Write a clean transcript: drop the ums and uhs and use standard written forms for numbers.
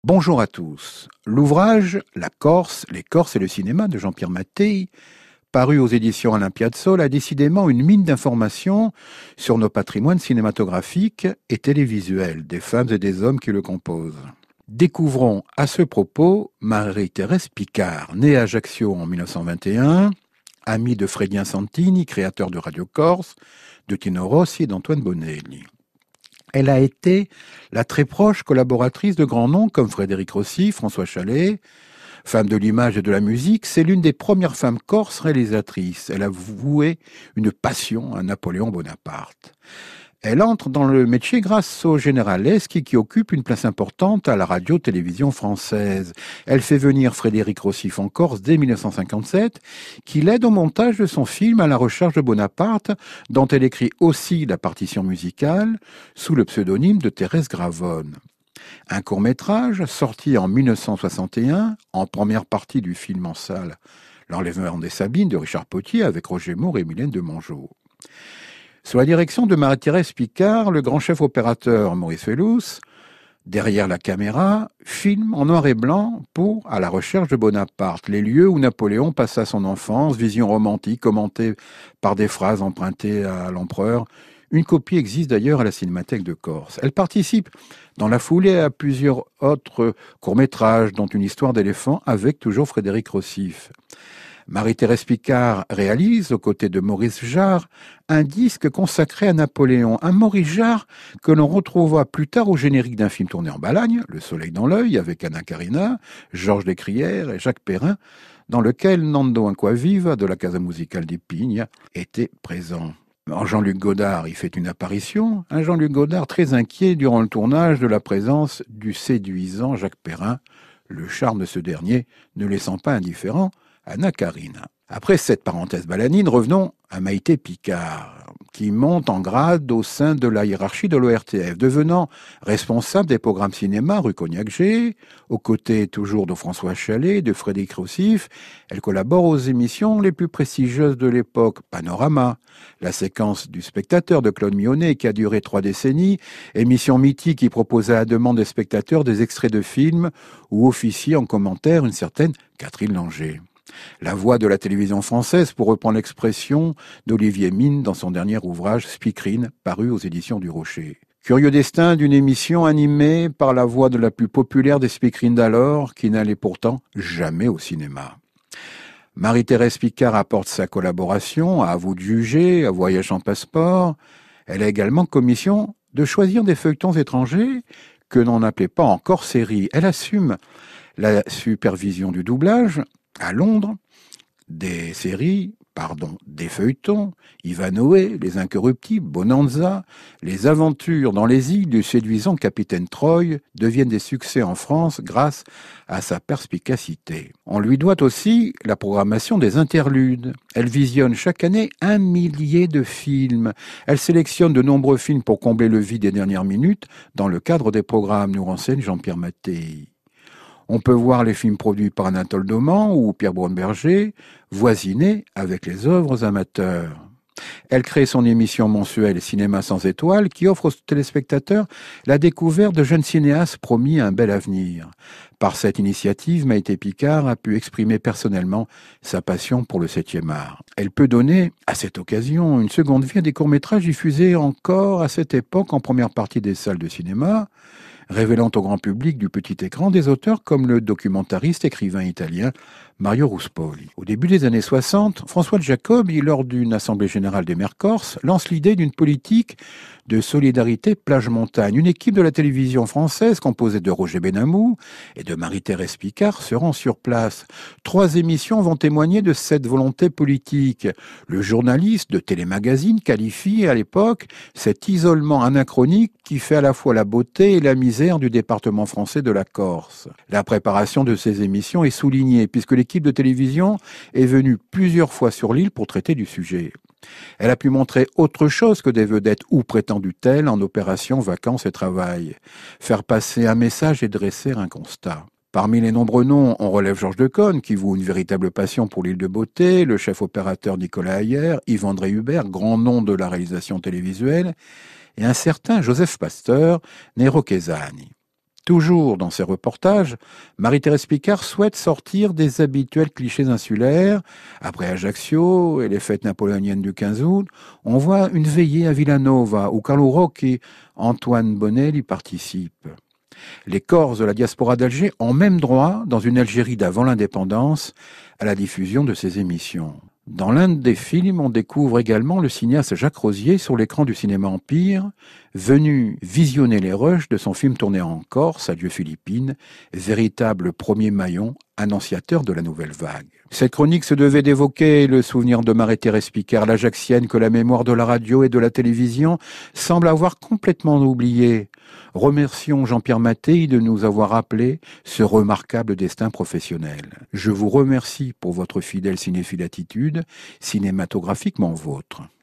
Bonjour à tous. L'ouvrage La Corse, les Corses et le cinéma de Jean-Pierre Mattei, paru aux éditions Olympiade Sol, a décidément une mine d'informations sur nos patrimoines cinématographiques et télévisuels, des femmes et des hommes qui le composent. Découvrons à ce propos Marie-Thérèse Picard, née à Ajaccio en 1921, amie de Frédien Santini, créateur de Radio Corse, de Tino Rossi et d'Antoine Bonelli. Elle a été la très proche collaboratrice de grands noms comme Frédéric Rossi, François Chalais. Femme de l'image et de la musique, c'est l'une des premières femmes corses réalisatrices. Elle a voué une passion à Napoléon Bonaparte. Elle entre dans le métier grâce au généralesque qui occupe une place importante à la radio-télévision française. Elle fait venir Frédéric Rossif en Corse dès 1957, qui l'aide au montage de son film À la recherche de Bonaparte, dont elle écrit aussi la partition musicale, sous le pseudonyme de Thérèse Gravone. Un court-métrage sorti en 1961, en première partie du film en salle L'Enlèvement des Sabines de Richard Potier avec Roger Moore et Mylène de Mongeau. Sous la direction de Marie-Thérèse Picard, le grand chef opérateur Maurice Fellous, derrière la caméra, filme en noir et blanc pour À la recherche de Bonaparte, les lieux où Napoléon passa son enfance, vision romantique commentée par des phrases empruntées à l'empereur. Une copie existe d'ailleurs à la Cinémathèque de Corse. Elle participe dans la foulée à plusieurs autres courts-métrages, dont Une histoire d'éléphant avec toujours Frédéric Rossif. Marie-Thérèse Picard réalise, aux côtés de Maurice Jarre, un disque consacré à Napoléon. Un Maurice Jarre que l'on retrouvera plus tard au générique d'un film tourné en Balagne, Le Soleil dans l'œil, avec Anna Karina, Georges Descrières et Jacques Perrin, dans lequel Nando Anquaviva de la Casa Musicale di Pigna était présent. Jean-Luc Godard y fait une apparition, un Jean-Luc Godard très inquiet durant le tournage de la présence du séduisant Jacques Perrin, le charme de ce dernier ne laissant pas indifférent Anna Karina. Après cette parenthèse balanine, revenons à Maïté Picard, qui monte en grade au sein de la hiérarchie de l'ORTF, devenant responsable des programmes cinéma rue Cognac-G, aux côtés toujours de François Chalais et de Frédéric Rossif. Elle collabore aux émissions les plus prestigieuses de l'époque, Panorama, La séquence du spectateur de Claude Mionnet, qui a duré 3 décennies, émission mythique qui proposait à la demande des spectateurs des extraits de films où officiait en commentaire une certaine Catherine Langer. La voix de la télévision française, pour reprendre l'expression d'Olivier Mine dans son dernier ouvrage Speakerine, paru aux éditions du Rocher. Curieux destin d'une émission animée par la voix de la plus populaire des speakerines d'alors, qui n'allait pourtant jamais au cinéma. Marie-Thérèse Picard apporte sa collaboration, à vous de juger, à Voyage en passeport. Elle a également commission de choisir des feuilletons étrangers que l'on n'appelait pas encore séries. Elle assume la supervision du doublage, à Londres, des feuilletons, Ivanhoé, Les Incorruptibles, Bonanza, Les Aventures dans les îles du séduisant Capitaine Troy deviennent des succès en France grâce à sa perspicacité. On lui doit aussi la programmation des interludes. Elle visionne chaque année 1 millier de films. Elle sélectionne de nombreux films pour combler le vide des dernières minutes dans le cadre des programmes, nous renseigne Jean-Pierre Mattei. On peut voir les films produits par Anatole Dauman ou Pierre Braunberger voisiner avec les œuvres amateurs. Elle crée son émission mensuelle Cinéma sans étoiles qui offre aux téléspectateurs la découverte de jeunes cinéastes promis à un bel avenir. Par cette initiative, Maïté Picard a pu exprimer personnellement sa passion pour le 7e art. Elle peut donner, à cette occasion, une seconde vie à des courts-métrages diffusés encore à cette époque en première partie des salles de cinéma, révélant au grand public du petit écran des auteurs comme le documentariste écrivain italien Mario Ruspoli. Au début des années 60, François de Jacobi, lors d'une assemblée générale des maires corses, lance l'idée d'une politique de solidarité plage-montagne. Une équipe de la télévision française composée de Roger Benamou et de Marie-Thérèse Picard se rend sur place. 3 émissions vont témoigner de cette volonté politique. Le journaliste de Télémagazine qualifie à l'époque cet isolement anachronique qui fait à la fois la beauté et la misère du département français de la Corse. La préparation de ces émissions est soulignée puisque l'équipe de télévision est venue plusieurs fois sur l'île pour traiter du sujet. Elle a pu montrer autre chose que des vedettes ou prétendues telles en opération vacances et travail, faire passer un message et dresser un constat. Parmi les nombreux noms, on relève Georges Decaune, qui voue une véritable passion pour l'île de beauté, le chef opérateur Nicolas Ayer, Yves-André Hubert, grand nom de la réalisation télévisuelle, et un certain Joseph Pasteur, né Rocchesani. Toujours dans ses reportages, Marie-Thérèse Picard souhaite sortir des habituels clichés insulaires. Après Ajaccio et les fêtes napoléoniennes du 15 août, on voit une veillée à Villanova où Carlo Rocchi, Antoine Bonel y participent. Les Corses de la diaspora d'Alger ont même droit, dans une Algérie d'avant l'indépendance, à la diffusion de ces émissions. Dans l'un des films, on découvre également le cinéaste Jacques Rosier sur l'écran du cinéma Empire, venu visionner les rushs de son film tourné en Corse, Adieu Philippines, véritable premier maillon annonciateur de la nouvelle vague. Cette chronique se devait d'évoquer le souvenir de Marie-Thérèse Picard, l'Ajaxienne que la mémoire de la radio et de la télévision semble avoir complètement oublié. Remercions Jean-Pierre Mattei de nous avoir rappelé ce remarquable destin professionnel. Je vous remercie pour votre fidèle cinéphile attitude, cinématographiquement vôtre.